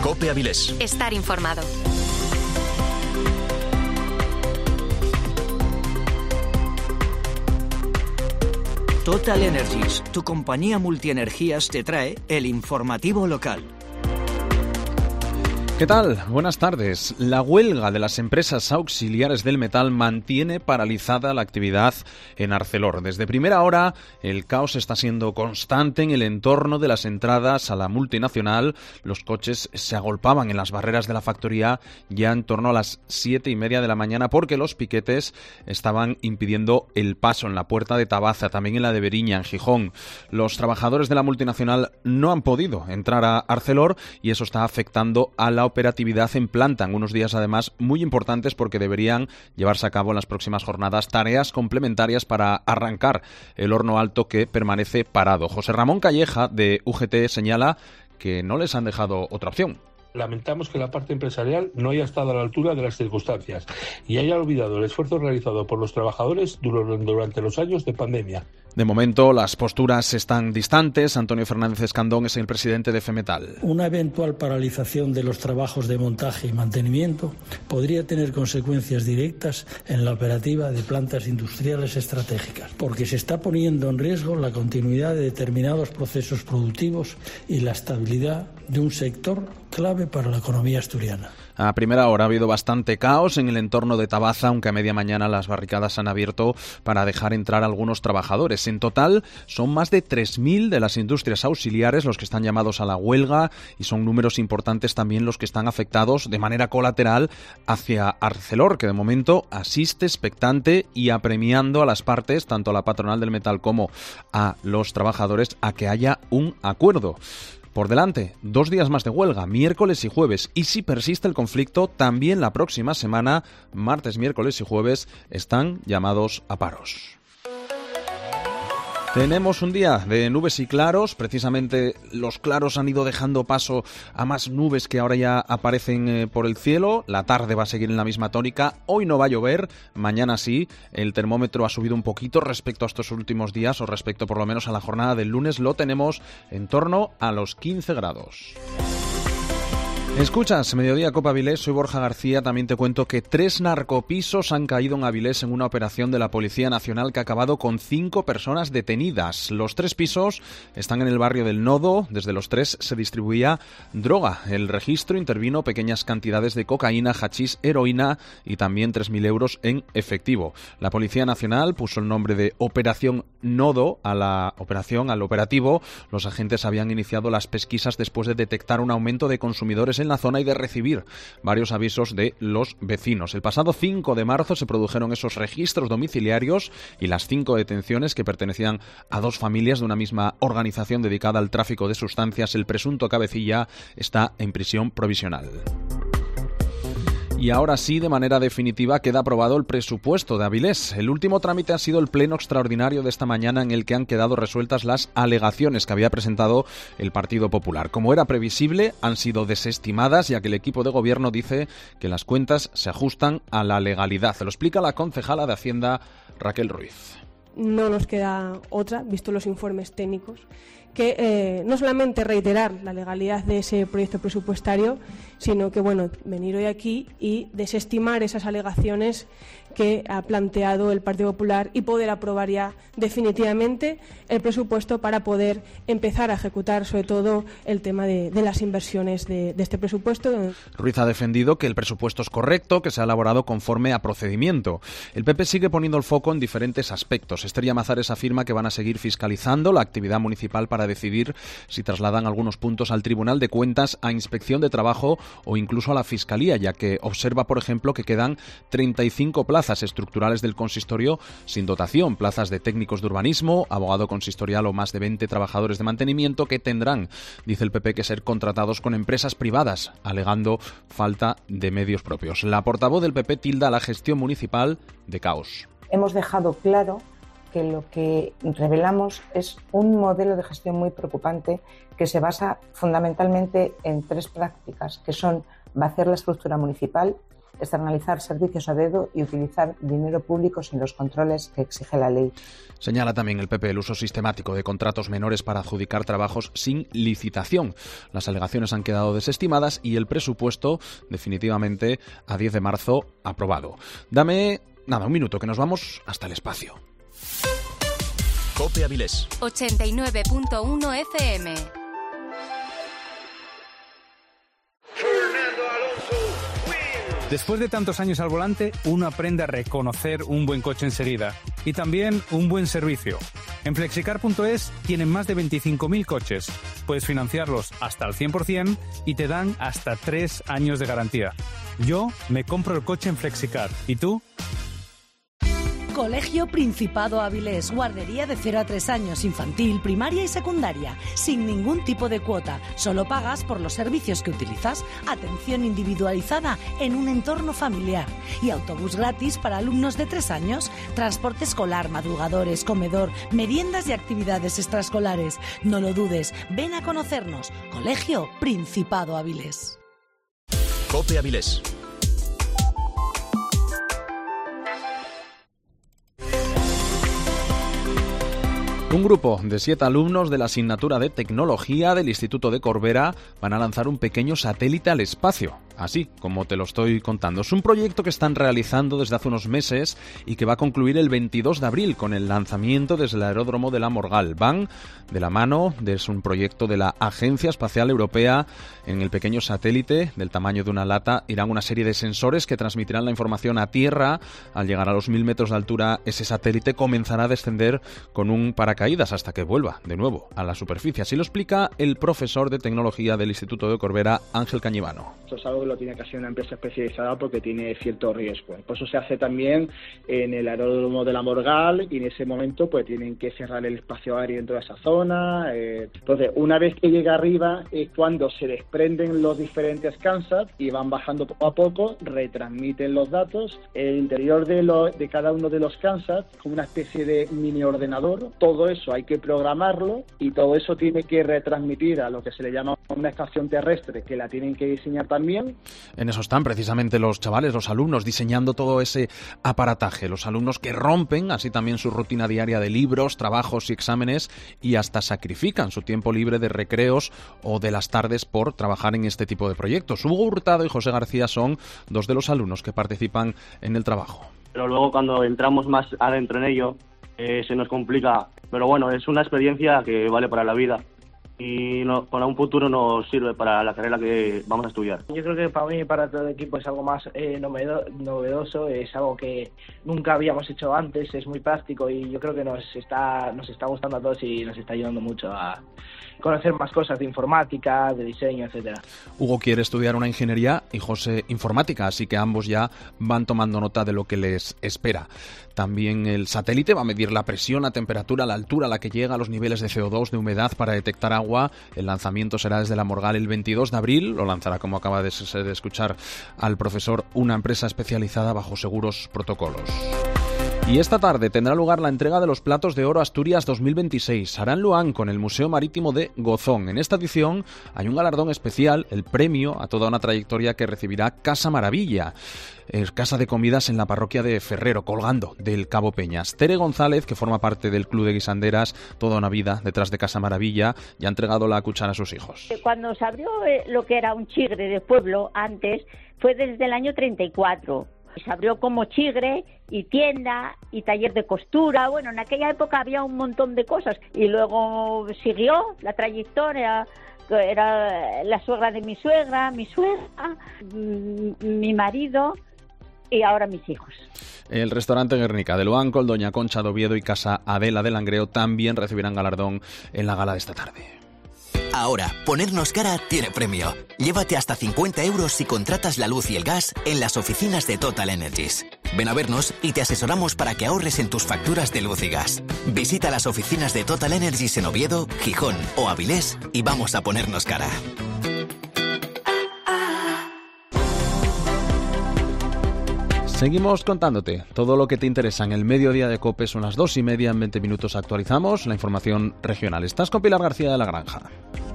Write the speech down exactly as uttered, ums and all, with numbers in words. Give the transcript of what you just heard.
COPE Avilés. Estar informado. Total Energies, tu compañía multienergías, te trae el informativo local. ¿Qué tal? Buenas tardes. La huelga de las empresas auxiliares del metal mantiene paralizada la actividad en Arcelor. Desde primera hora, el caos está siendo constante en el entorno de las entradas a la multinacional. Los coches se agolpaban en las barreras de la factoría ya en torno a las siete y media de la mañana porque los piquetes estaban impidiendo el paso en la puerta de Tabaza, también en la de Beriña, en Gijón. Los trabajadores de la multinacional no han podido entrar a Arcelor y eso está afectando a la operatividad en planta, en unos días además muy importantes porque deberían llevarse a cabo en las próximas jornadas tareas complementarias para arrancar el horno alto que permanece parado. José Ramón Calleja de U G T señala que no les han dejado otra opción. Lamentamos que la parte empresarial no haya estado a la altura de las circunstancias y haya olvidado el esfuerzo realizado por los trabajadores durante los años de pandemia. De momento, las posturas están distantes. Antonio Fernández Escandón es el presidente de FEMetal. Una eventual paralización de los trabajos de montaje y mantenimiento podría tener consecuencias directas en la operativa de plantas industriales estratégicas, porque se está poniendo en riesgo la continuidad de determinados procesos productivos y la estabilidad de un sector clave para la economía asturiana. A primera hora ha habido bastante caos en el entorno de Tabaza, aunque a media mañana las barricadas han abierto para dejar entrar a algunos trabajadores. En total son más de tres mil de las industrias auxiliares los que están llamados a la huelga y son números importantes también los que están afectados de manera colateral hacia Arcelor, que de momento asiste expectante y apremiando a las partes, tanto a la patronal del metal como a los trabajadores, a que haya un acuerdo. Por delante, dos días más de huelga, miércoles y jueves, y si persiste el conflicto, también la próxima semana, martes, miércoles y jueves, están llamados a paros. Tenemos un día de nubes y claros, precisamente los claros han ido dejando paso a más nubes que ahora ya aparecen eh, por el cielo. La tarde va a seguir en la misma tónica, hoy no va a llover, mañana sí. El termómetro ha subido un poquito respecto a estos últimos días o respecto por lo menos a la jornada del lunes, lo tenemos en torno a los quince grados. Escuchas, Mediodía Cope Avilés, soy Borja García. También te cuento que tres narcopisos han caído en Avilés en una operación de la Policía Nacional que ha acabado con cinco personas detenidas. Los tres pisos están en el barrio del Nodo. Desde los tres se distribuía droga. El registro intervino pequeñas cantidades de cocaína, hachís, heroína y también tres mil euros en efectivo. La Policía Nacional puso el nombre de Operación Nodo a la operación, al operativo. Los agentes habían iniciado las pesquisas después de detectar un aumento de consumidores en la zona y de recibir varios avisos de los vecinos. El pasado cinco de marzo se produjeron esos registros domiciliarios y las cinco detenciones que pertenecían a dos familias de una misma organización dedicada al tráfico de sustancias. El presunto cabecilla está en prisión provisional. Y ahora sí, de manera definitiva, queda aprobado el presupuesto de Avilés. El último trámite ha sido el pleno extraordinario de esta mañana en el que han quedado resueltas las alegaciones que había presentado el Partido Popular. Como era previsible, han sido desestimadas ya que el equipo de gobierno dice que las cuentas se ajustan a la legalidad. Se lo explica la concejala de Hacienda, Raquel Ruiz. No nos queda otra, visto los informes técnicos, que eh, no solamente reiterar la legalidad de ese proyecto presupuestario, sino que bueno, venir hoy aquí y desestimar esas alegaciones que ha planteado el Partido Popular y poder aprobar ya definitivamente el presupuesto para poder empezar a ejecutar sobre todo el tema de, de las inversiones de, de este presupuesto. Ruiz ha defendido que el presupuesto es correcto, que se ha elaborado conforme a procedimiento. El P P sigue poniendo el foco en diferentes aspectos. Esther Llamazares afirma que van a seguir fiscalizando la actividad municipal para decidir si trasladan algunos puntos al Tribunal de Cuentas, a Inspección de Trabajo o incluso a la Fiscalía, ya que observa, por ejemplo, que quedan treinta y cinco plazas estructurales del consistorio sin dotación, plazas de técnicos de urbanismo, abogado consistorial o más de veinte trabajadores de mantenimiento que tendrán, dice el P P, que ser contratados con empresas privadas, alegando falta de medios propios. La portavoz del P P tilda la gestión municipal de caos. Hemos dejado claro que lo que revelamos es un modelo de gestión muy preocupante que se basa fundamentalmente en tres prácticas, que son vaciar la estructura municipal, externalizar servicios a dedo y utilizar dinero público sin los controles que exige la ley. Señala también el P P el uso sistemático de contratos menores para adjudicar trabajos sin licitación. Las alegaciones han quedado desestimadas y el presupuesto definitivamente a diez de marzo aprobado. Dame, nada, un minuto que nos vamos hasta el espacio. COPE Avilés. ochenta y nueve punto uno F M. Después de tantos años al volante, uno aprende a reconocer un buen coche enseguida y también un buen servicio. En flexicar punto es tienen más de veinticinco mil coches. Puedes financiarlos hasta el cien por ciento y te dan hasta tres años de garantía. Yo me compro el coche en Flexicar. ¿Y tú? Colegio Principado Avilés, guardería de cero a tres años, infantil, primaria y secundaria, sin ningún tipo de cuota, solo pagas por los servicios que utilizas, atención individualizada en un entorno familiar y autobús gratis para alumnos de tres años, transporte escolar, madrugadores, comedor, meriendas y actividades extraescolares. No lo dudes, ven a conocernos. Colegio Principado Avilés. COPE Avilés. Un grupo de siete alumnos de la asignatura de Tecnología del Instituto de Corbera van a lanzar un pequeño satélite al espacio, así como te lo estoy contando. Es un proyecto que están realizando desde hace unos meses y que va a concluir el veintidós de abril con el lanzamiento desde el aeródromo de La Morgal. Van de la mano de es un proyecto de la Agencia Espacial Europea. En el pequeño satélite, del tamaño de una lata, irán una serie de sensores que transmitirán la información a tierra. Al llegar a los mil metros de altura, ese satélite comenzará a descender con un paracaídas hasta que vuelva de nuevo a la superficie. Así lo explica el profesor de Tecnología del Instituto de Corbera, Ángel Cañivano. Esto es algo que lo tiene que hacer una empresa especializada porque tiene cierto riesgo. Por eso se hace también en el aeródromo de La Morgal y en ese momento pues tienen que cerrar el espacio aéreo dentro de esa zona. Eh, entonces, una vez que llega arriba es cuando se desprenden los diferentes CANSAT y van bajando poco a poco, retransmiten los datos. El interior de, lo, de cada uno de los CANSAT, como una especie de mini ordenador, todo eso hay que programarlo y todo eso tiene que retransmitir a lo que se le llama una estación terrestre, que la tienen que diseñar también. En eso están precisamente los chavales, los alumnos, diseñando todo ese aparataje. Los alumnos que rompen así también su rutina diaria de libros, trabajos y exámenes y hasta sacrifican su tiempo libre de recreos o de las tardes por trabajar en este tipo de proyectos. Hugo Hurtado y José García son dos de los alumnos que participan en el trabajo. Pero luego cuando entramos más adentro en ello, eh, se nos complica. Pero bueno, es una experiencia que vale para la vida y no, para un futuro nos sirve para la carrera que vamos a estudiar. Yo creo que para mí y para todo el equipo es algo más eh, novedo, novedoso, es algo que nunca habíamos hecho antes, es muy práctico y yo creo que nos está, nos está gustando a todos y nos está ayudando mucho a conocer más cosas de informática, de diseño, etcétera. Hugo quiere estudiar una ingeniería y José informática, así que ambos ya van tomando nota de lo que les espera. También el satélite va a medir la presión, la temperatura, la altura a la que llega, los niveles de C O dos, de humedad para detectar agua. El lanzamiento será desde La Morgal el veintidós de abril. Lo lanzará, como acaba de, de escuchar al profesor, una empresa especializada bajo seguros protocolos. Y esta tarde tendrá lugar la entrega de los Platos de Oro Asturias dos mil veintiséis. Hará en Luán con el Museo Marítimo de Gozón. En esta edición hay un galardón especial, el premio a toda una trayectoria que recibirá Casa Maravilla, es casa de comidas en la parroquia de Ferrero, colgando del Cabo Peñas. Tere González, que forma parte del Club de Guisanderas, toda una vida detrás de Casa Maravilla, ya ha entregado la cuchara a sus hijos. Cuando se abrió lo que era un chigre de pueblo antes, fue desde el año treinta y cuatro. Se abrió como chigre y tienda y taller de costura. Bueno, en aquella época había un montón de cosas y luego siguió la trayectoria. Era la suegra de mi suegra, mi suegra, mi marido y ahora mis hijos. El restaurante Guernica de Luán, con Doña Concha de Oviedo y Casa Adela de Langreo también recibirán galardón en la gala de esta tarde. Ahora, ponernos cara tiene premio. Llévate hasta cincuenta euros si contratas la luz y el gas en las oficinas de Total Energies. Ven a vernos y te asesoramos para que ahorres en tus facturas de luz y gas. Visita las oficinas de Total Energies en Oviedo, Gijón o Avilés y vamos a ponernos cara. Seguimos contándote todo lo que te interesa en el mediodía de COPE. Son las dos y media, en veinte minutos actualizamos la información regional. Estás con Pilar García de la Granja.